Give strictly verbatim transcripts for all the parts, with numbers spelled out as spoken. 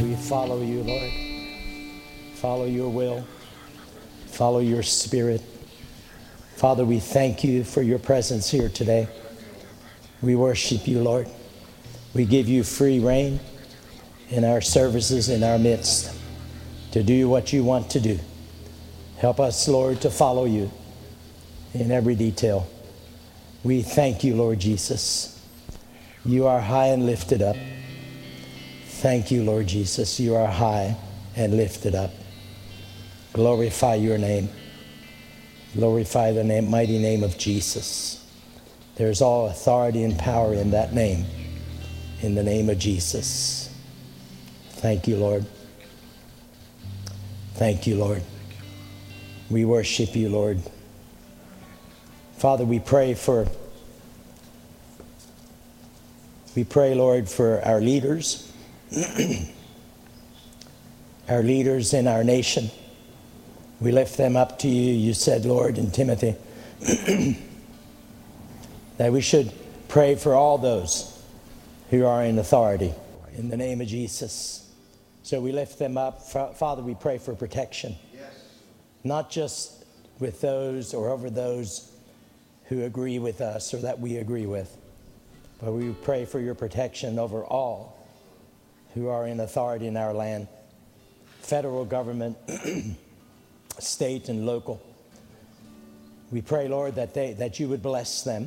We follow you, Lord. Follow your will. Follow your spirit. Father, we thank you for your presence here today. We worship you, Lord. We give you free reign in our services, in our midst, to do what you want to do. Help us, Lord, to follow you in every detail. We thank you, Lord Jesus. You are high and lifted up. Thank you, Lord Jesus. You are high and lifted up. Glorify your name. Glorify the name, mighty name of Jesus. There's all authority and power in that name. In the name of Jesus. Thank you, Lord. Thank you, Lord. We worship you, Lord. Father, we pray for, we pray, Lord, for our leaders, our leaders in our nation. We lift them up to you. You said, Lord, in Timothy, that we should pray for all those who are in authority in the name of Jesus. So we lift them up. Father, we pray for protection, yes. Not just with those or over those who agree with us or that we agree with, but we pray for your protection over all who are in authority in our land, federal government, state and local. We pray, Lord, that they that you would bless them.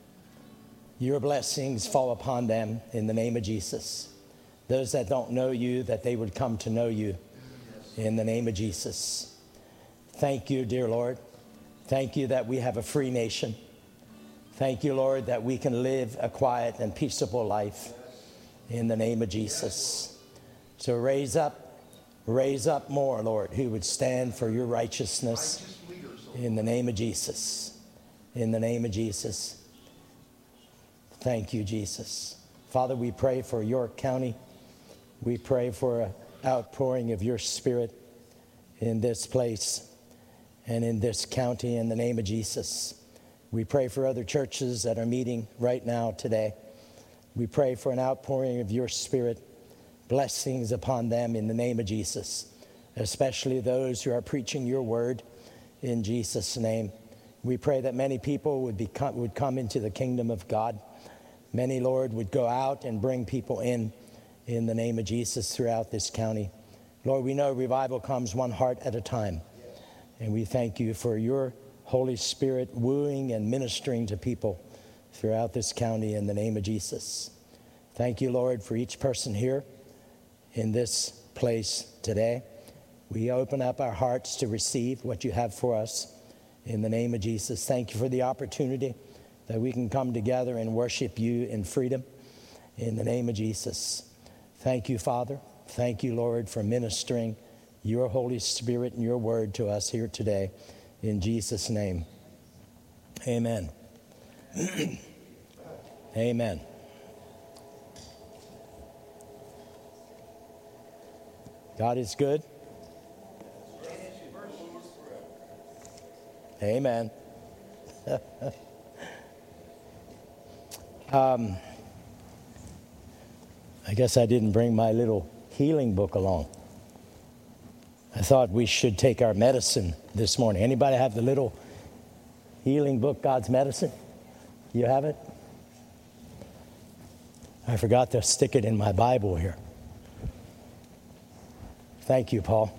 Your blessings fall upon them in the name of Jesus. Those that don't know you, that they would come to know you in the name of Jesus. Thank you, dear Lord. Thank you that we have a free nation. Thank you, Lord, that we can live a quiet and peaceable life in the name of Jesus. So raise up, raise up more, Lord, who would stand for your righteousness in the name of Jesus. In the name of Jesus. Thank you, Jesus. Father, we pray for York County. We pray for an outpouring of your spirit in this place and in this county in the name of Jesus. We pray for other churches that are meeting right now today. We pray for an outpouring of your spirit, blessings upon them in the name of Jesus, especially those who are preaching your word in Jesus' name. We pray that many people would, become, would come into the kingdom of God. Many, Lord, would go out and bring people in, in the name of Jesus throughout this county. Lord, we know revival comes one heart at a time. And we thank you for your Holy Spirit wooing and ministering to people throughout this county in the name of Jesus. Thank you, Lord, for each person here in this place today. We open up our hearts to receive what you have for us in the name of Jesus. Thank you for the opportunity that we can come together and worship you in freedom in the name of Jesus. Thank you, Father. Thank you, Lord, for ministering your Holy Spirit and your word to us here today in Jesus' name. Amen. Amen. God is good. Amen. um, I guess I didn't bring my little healing book along. I thought we should take our medicine this morning. Anybody have the little healing book, God's Medicine? You have it? I forgot to stick it in my Bible here. Thank you, Paul.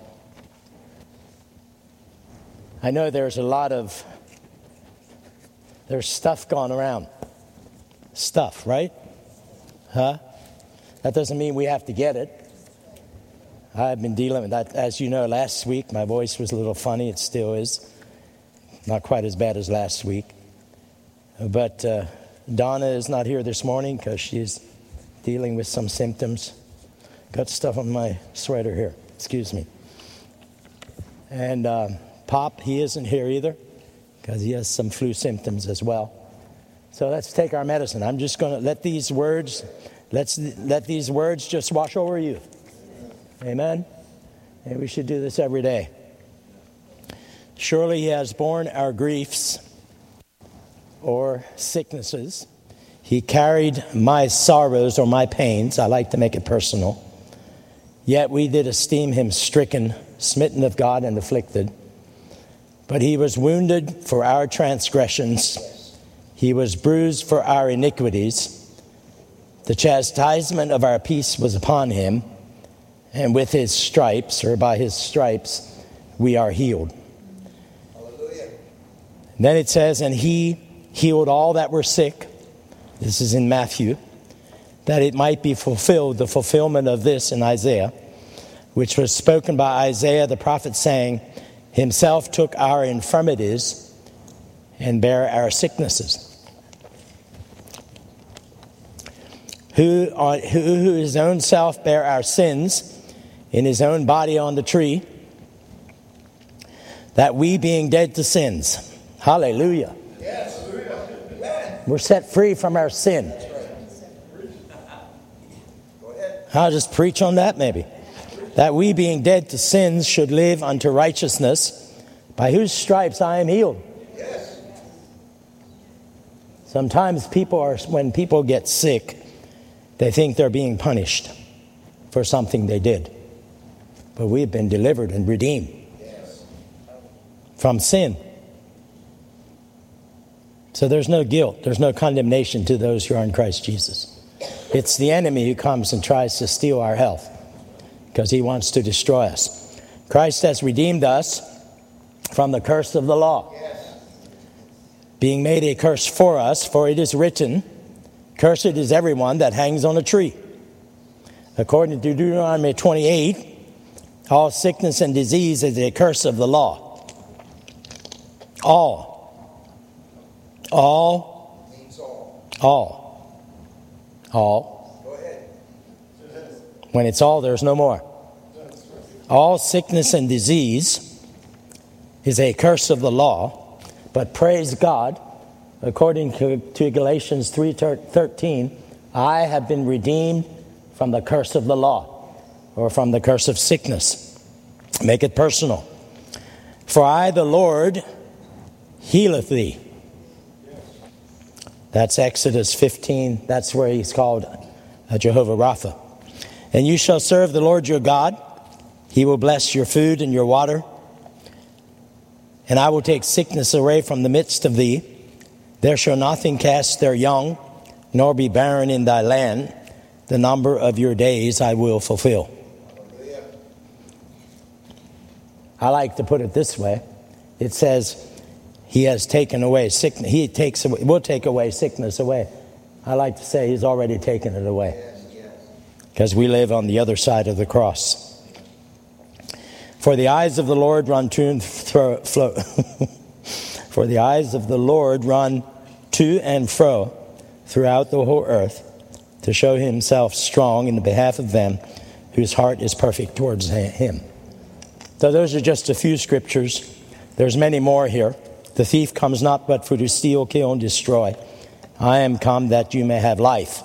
I know there's a lot of, there's stuff going around. Stuff, right? Huh? That doesn't mean we have to get it. I've been dealing with that. As you know, last week my voice was a little funny. It still is. Not quite as bad as last week. But uh, Donna is not here this morning because she's dealing with some symptoms. Got stuff on my sweater here. Excuse me. And uh, Pop, he isn't here either because he has some flu symptoms as well. So let's take our medicine. I'm just going to let these words, let's let these words just wash over you. Amen. And we should do this every day. Surely he has borne our griefs or sicknesses. He carried my sorrows or my pains. I like to make it personal. Yet we did esteem him stricken, smitten of God, and afflicted. But he was wounded for our transgressions. He was bruised for our iniquities. The chastisement of our peace was upon him, and with his stripes, or by his stripes, we are healed. Hallelujah. Then it says, and he healed all that were sick. This is in Matthew. That it might be fulfilled, the fulfillment of this in Isaiah, which was spoken by Isaiah the prophet, saying, himself took our infirmities and bare our sicknesses. Who, on, who, who his own self bare our sins in his own body on the tree, that we being dead to sins. Hallelujah. Yes. We're set free from our sin. I'll just preach on that maybe. That we being dead to sins should live unto righteousness, by whose stripes I am healed. Yes. Sometimes people are, when people get sick, they think they're being punished for something they did. But we've been delivered and redeemed yes. from sin. So there's no guilt, there's no condemnation to those who are in Christ Jesus. It's the enemy who comes and tries to steal our health because he wants to destroy us. Christ has redeemed us from the curse of the law, yes. being made a curse for us, for it is written, cursed is everyone that hangs on a tree. According to Deuteronomy twenty-eight, all sickness and disease is a curse of the law. All. All. Means all. All. All. Go ahead. When it's all, there's no more. All sickness and disease is a curse of the law, but praise God, according to, to Galatians three thirteen, I have been redeemed from the curse of the law, or from the curse of sickness. Make it personal. For I, the Lord, healeth thee. That's Exodus fifteen. That's where he's called Jehovah Rapha. And you shall serve the Lord your God. He will bless your food and your water. And I will take sickness away from the midst of thee. There shall nothing cast their young, nor be barren in thy land. The number of your days I will fulfill. I like to put it this way. It says, he has taken away sickness. He takes away, will take away sickness away. I like to say he's already taken it away. Because we live on the other side of the cross. For the eyes of the Lord run to and fro. For the eyes of the Lord run to and fro throughout the whole earth, to show himself strong in the behalf of them whose heart is perfect towards him. So those are just a few scriptures. There's many more here. The thief comes not but for to steal, kill, and destroy. I am come that you may have life.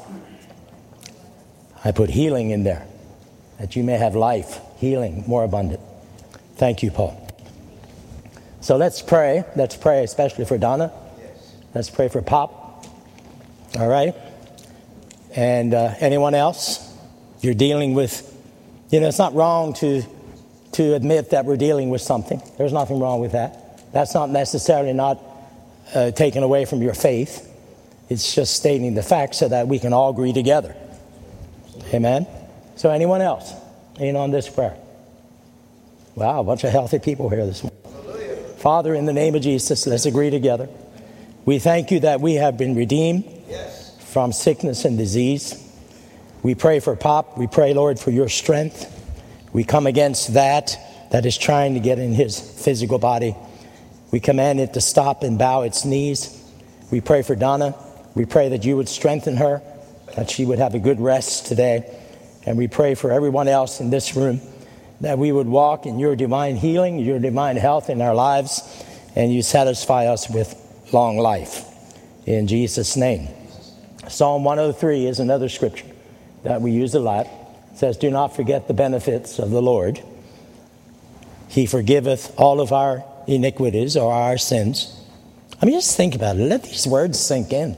I put healing in there, that you may have life, healing, more abundant. Thank you, Paul. So let's pray. Let's pray especially for Donna. Let's pray for Pop. All right? And uh, anyone else? You're dealing with, you know, it's not wrong to to admit that we're dealing with something. There's nothing wrong with that. That's not necessarily not uh, taken away from your faith. It's just stating the facts so that we can all agree together. Amen? So anyone else in on this prayer? Wow, a bunch of healthy people here this morning. Father, in the name of Jesus, let's agree together. We thank you that we have been redeemed yes. from sickness and disease. We pray for Pop. We pray, Lord, for your strength. We come against that that is trying to get in his physical body. We command it to stop and bow its knees. We pray for Donna. We pray that you would strengthen her, that she would have a good rest today. And we pray for everyone else in this room, that we would walk in your divine healing, your divine health in our lives, and you satisfy us with long life. In Jesus' name. Psalm one oh three is another scripture that we use a lot. It says, do not forget the benefits of the Lord. He forgiveth all of our iniquities or our sins. I mean, just think about it. Let these words sink in.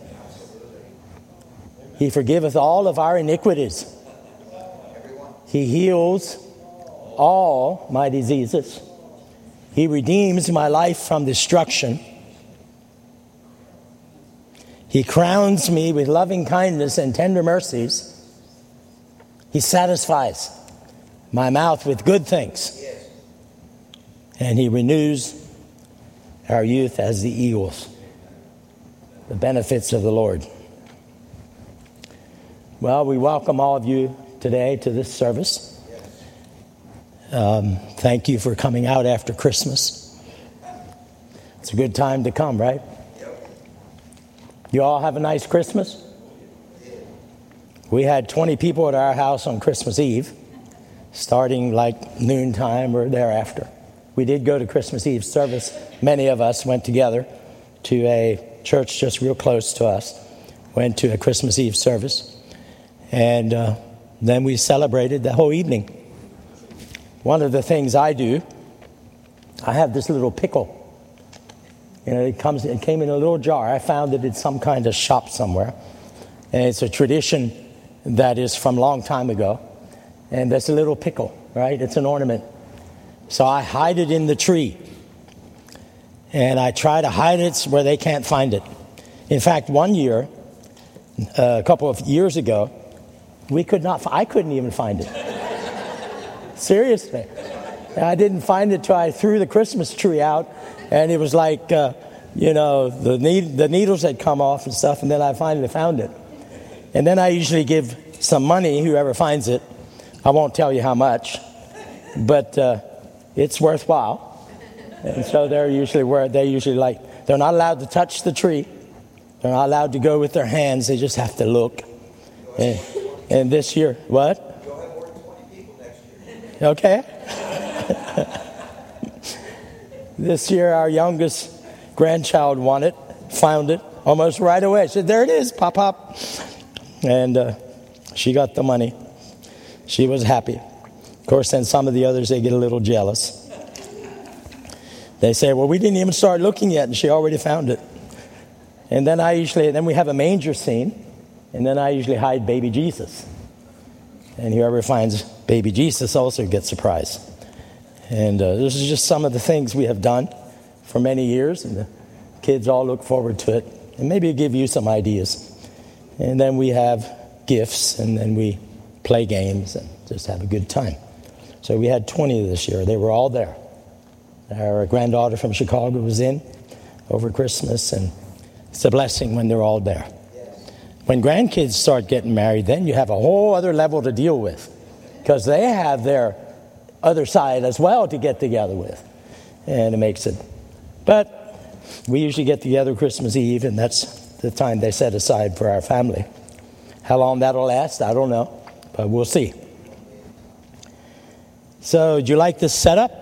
He forgiveth all of our iniquities. He heals all my diseases. He redeems my life from destruction. He crowns me with loving kindness and tender mercies. He satisfies my mouth with good things. And he renews our youth as the eagles. The benefits of the Lord. Well, we welcome all of you today to this service. Um, thank you for coming out after Christmas. It's a good time to come, right? You all have a nice Christmas? We had twenty people at our house on Christmas Eve, starting like noontime or thereafter. We did go to Christmas Eve service. Many of us went together to a church just real close to us, went to a Christmas Eve service, and uh, then we celebrated the whole evening. One of the things I do, I have this little pickle. You know, it comes, it came in a little jar. I found it at some kind of shop somewhere, and it's a tradition that is from a long time ago. And that's a little pickle, right? It's an ornament. So I hide it in the tree. And I try to hide it where they can't find it. In fact, one year, uh, a couple of years ago, we could not, I couldn't even find it. Seriously. I didn't find it till I threw the Christmas tree out. And it was like, uh, you know, the, need, the needles had come off and stuff. And then I finally found it. And then I usually give some money, whoever finds it. I won't tell you how much. But uh, it's worthwhile. And so they're usually where they usually like, they're not allowed to touch the tree. They're not allowed to go with their hands. They just have to look. And, and this year, what? You'll have more than twenty people next year. Okay. This year, our youngest grandchild won it, found it almost right away. She said, there it is, pop, pop. And uh, she got the money. She was happy. Of course, then some of the others, they get a little jealous. They say, well, we didn't even start looking yet, and she already found it. And then I usually, then we have a manger scene, and then I usually hide baby Jesus. And whoever finds baby Jesus also gets surprised. And uh, this is just some of the things we have done for many years, and the kids all look forward to it. And maybe it'll give you some ideas. And then we have gifts, and then we play games and just have a good time. So we had twenty this year. They were all there. Our granddaughter from Chicago was in over Christmas, and it's a blessing when they're all there. When grandkids start getting married, then you have a whole other level to deal with, because they have their other side as well to get together with, and it makes it. But we usually get together Christmas Eve, and that's the time they set aside for our family. How long that'll last, I don't know, but we'll see. So, do you like this setup?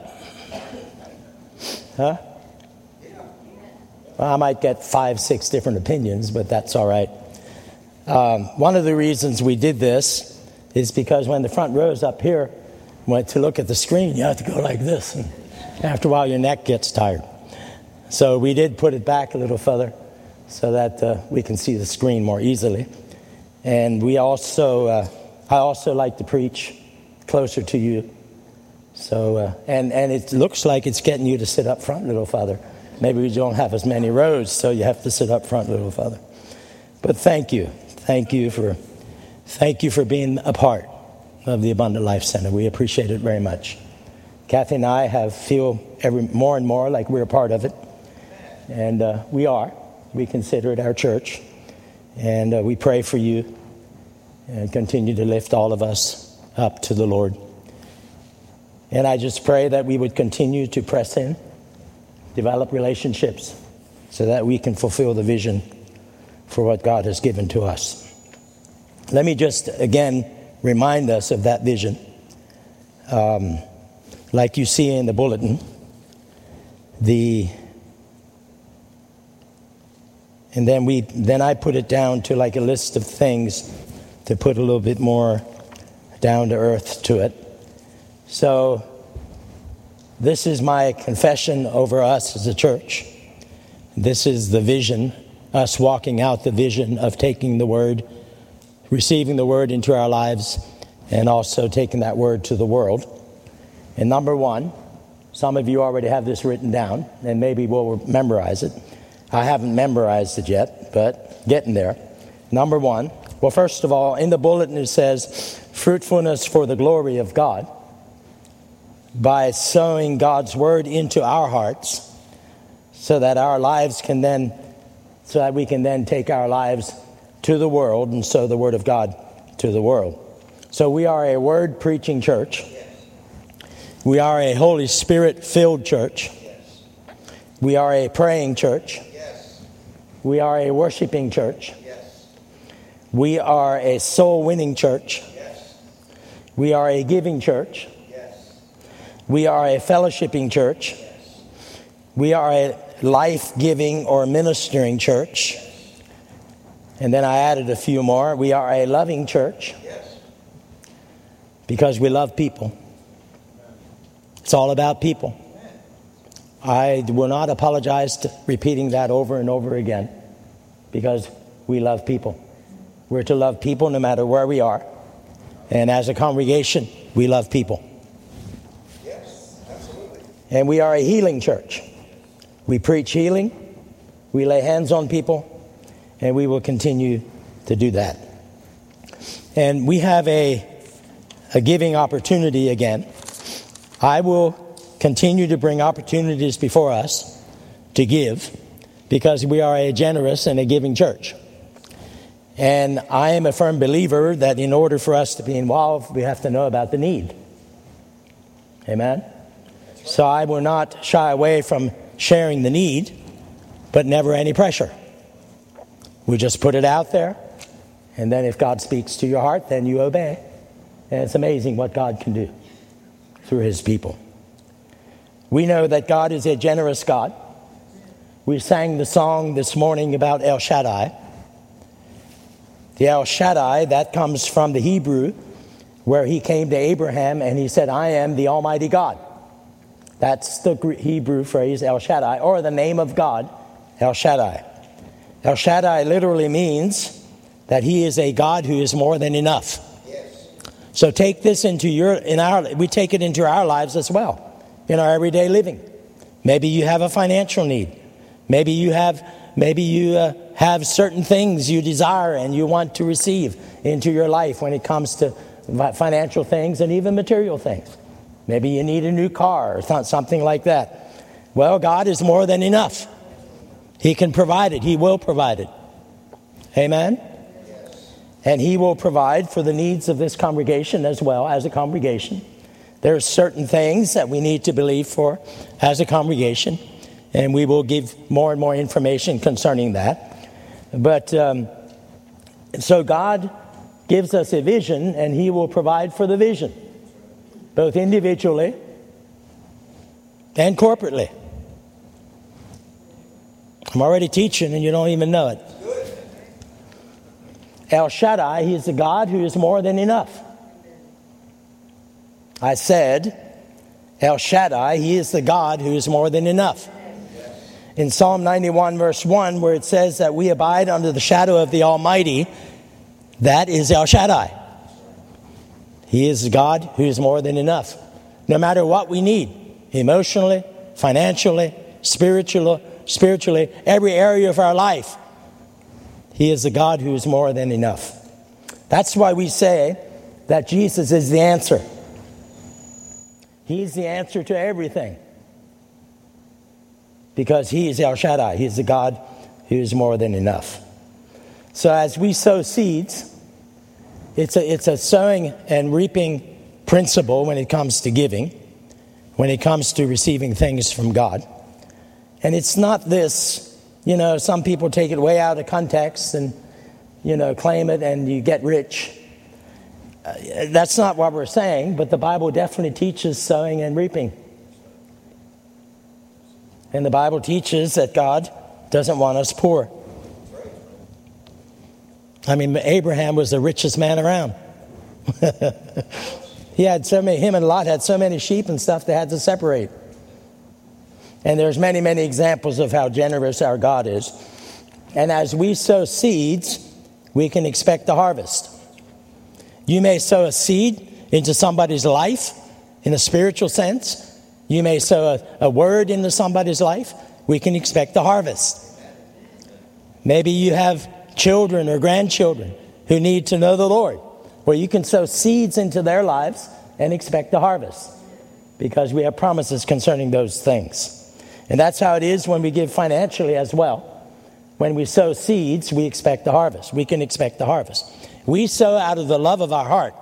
Huh? Well, I might get five, six different opinions, but that's all right. Um, one of the reasons we did this is because when the front row is up here, went to look at the screen, you have to go like this. And after a while, your neck gets tired. So we did put it back a little further so that uh, we can see the screen more easily. And we also, uh, I also like to preach closer to you. So, uh, and, and it looks like it's getting you to sit up front a little further. Maybe we don't have as many rows, so you have to sit up front a little further. But thank you. Thank you for, thank you for being a part of the Abundant Life Center. We appreciate it very much. Kathy and I have feel every more and more like we're a part of it. And uh, we are. We consider it our church. And uh, we pray for you and continue to lift all of us up to the Lord. And I just pray that we would continue to press in, develop relationships, so that we can fulfill the vision for what God has given to us. Let me just, again, remind us of that vision. Um, like you see in the bulletin, the and then we then I put it down to like a list of things to put a little bit more down to earth to it. So this is my confession over us as a church. This is the vision, us walking out the vision of taking the word, receiving the word into our lives, and also taking that word to the world. And number one, some of you already have this written down, and maybe we'll memorize it. I haven't memorized it yet, but getting there. Number one, well, first of all, in the bulletin it says, fruitfulness for the glory of God, by sowing God's word into our hearts, so that our lives can then, so that we can then take our lives to the world and sow the word of God to the world. So we are a word preaching church. We are a Holy Spirit filled church. We are a praying church. We are a worshiping church. We are a soul winning church. We are a giving church. We are a fellowshipping church. We are a life-giving or ministering church. And then I added a few more. We are a loving church because we love people. It's all about people. I will not apologize to repeating that over and over again because we love people. We're to love people no matter where we are. And as a congregation, we love people. Yes, absolutely. And we are a healing church. We preach healing. We lay hands on people. And we will continue to do that. And we have a, a giving opportunity again. I will continue to bring opportunities before us to give because we are a generous and a giving church. And I am a firm believer that in order for us to be involved, we have to know about the need. Amen? So I will not shy away from sharing the need, but never any pressure. We just put it out there, and then if God speaks to your heart, then you obey. And it's amazing what God can do through his people. We know that God is a generous God. We sang the song this morning about El Shaddai. The El Shaddai, that comes from the Hebrew, where he came to Abraham and he said, I am the Almighty God. That's the Hebrew phrase, El Shaddai, or the name of God, El Shaddai. El Shaddai literally means that he is a God who is more than enough. Yes. So take this into your, in our, we take it into our lives as well, in our everyday living. Maybe you have a financial need. Maybe you have, maybe you uh, have certain things you desire and you want to receive into your life when it comes to financial things and even material things. Maybe you need a new car or something like that. Well, God is more than enough. He can provide it. He will provide it. Amen? Yes. And he will provide for the needs of this congregation as well as a congregation. There are certain things that we need to believe for as a congregation, and we will give more and more information concerning that. But um, so God gives us a vision, and he will provide for the vision, both individually and corporately. I'm already teaching and you don't even know it. El Shaddai, he is the God who is more than enough. I said, El Shaddai, he is the God who is more than enough. In Psalm ninety-one verse one, where it says that we abide under the shadow of the Almighty, that is El Shaddai. He is the God who is more than enough. No matter what we need, emotionally, financially, spiritually, spiritually, every area of our life, he is the God who is more than enough. That's why we say that Jesus is the answer. He's the answer to everything. Because he is El Shaddai. He is the God who is more than enough. So as we sow seeds, it's a, it's a sowing and reaping principle when it comes to giving, when it comes to receiving things from God. And it's not this, you know, some people take it way out of context and, you know, claim it and you get rich. Uh, that's not what we're saying, but the Bible definitely teaches sowing and reaping. And the Bible teaches that God doesn't want us poor. I mean, Abraham was the richest man around. He had so many, him and Lot had so many sheep and stuff they had to separate. And there's many, many examples of how generous our God is. And as we sow seeds, we can expect a harvest. You may sow a seed into somebody's life, In a spiritual sense, you may sow a, a word into somebody's life. We can expect a harvest. Maybe you have children or grandchildren who need to know the Lord, where you can sow seeds into their lives and expect a harvest, because we have promises concerning those things. And that's how it is when we give financially as well. When we sow seeds, we expect a harvest. We can expect a harvest. We sow out of the love of our heart.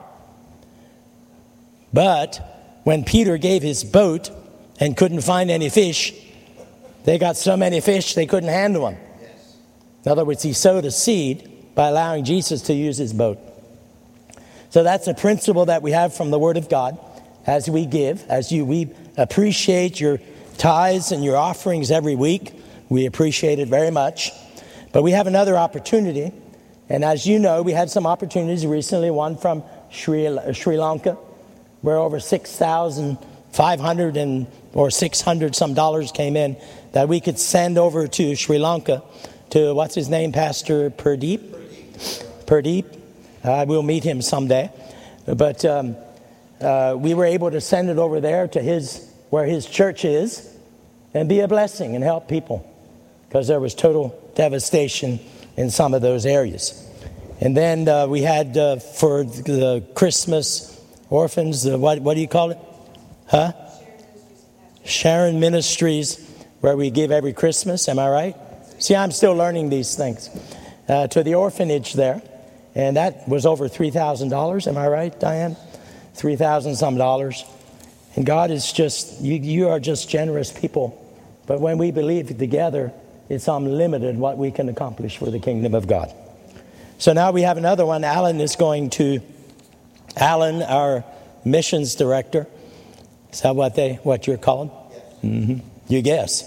But when Peter gave his boat and couldn't find any fish, they got so many fish they couldn't handle them. In other words, he sowed a seed by allowing Jesus to use his boat. So that's a principle that we have from the Word of God. As we give, as you we appreciate your tithes and your offerings every week. We appreciate it very much. But we have another opportunity. And as you know, we had some opportunities recently, one from Sri, Sri Lanka, where over six thousand five hundred and or six hundred some dollars came in that we could send over to Sri Lanka to, what's his name, Pastor Pradeep? Pradeep. Uh, we'll meet him someday. But um, uh, we were able to send it over there to his, where his church is, and be a blessing and help people, because there was total devastation in some of those areas. And then uh, we had uh, for the Christmas orphans, uh, what, what do you call it? Huh? Sharon Ministries, where we give every Christmas. Am I right? See, I'm still learning these things. Uh, to the orphanage there. And that was over three thousand dollars. Am I right, Diane? three thousand some dollars. And God is just, you, you are just generous people. But when we believe together, it's unlimited what we can accomplish for the kingdom of God. So now we have another one. Alan is going to, Alan, our missions director. Is that what they, what you're called? Mm-hmm. You guess.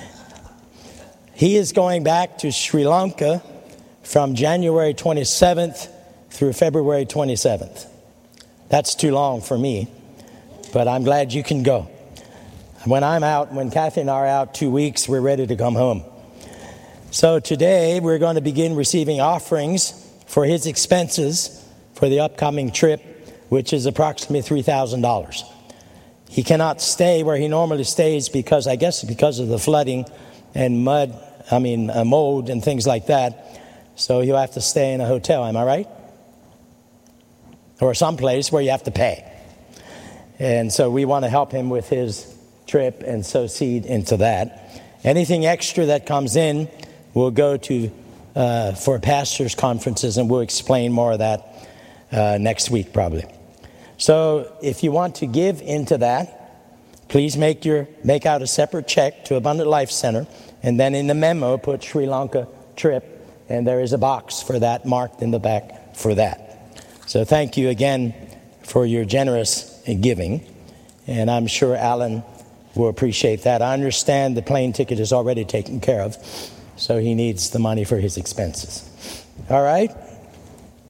He is going back to Sri Lanka from January twenty-seventh through February twenty-seventh. That's too long for me, but I'm glad you can go. When I'm out, when Kathy and I are out two weeks, we're ready to come home. So today we're going to begin receiving offerings for his expenses for the upcoming trip, which is approximately three thousand dollars. He cannot stay where he normally stays because, I guess, because of the flooding and mud, I mean, uh, mold and things like that. So he'll have to stay in a hotel, am I right? Or someplace where you have to pay. And so we want to help him with his trip and sow seed into that. Anything extra that comes in will go to uh, for pastors' conferences, and we'll explain more of that uh, next week probably. So if you want to give into that, please make your make out a separate check to Abundant Life Center, and then in the memo put Sri Lanka trip. And there is a box for that marked in the back for that. So thank you again for your generous giving. And I'm sure Alan will appreciate that. I understand the plane ticket is already taken care of, so he needs the money for his expenses. All right?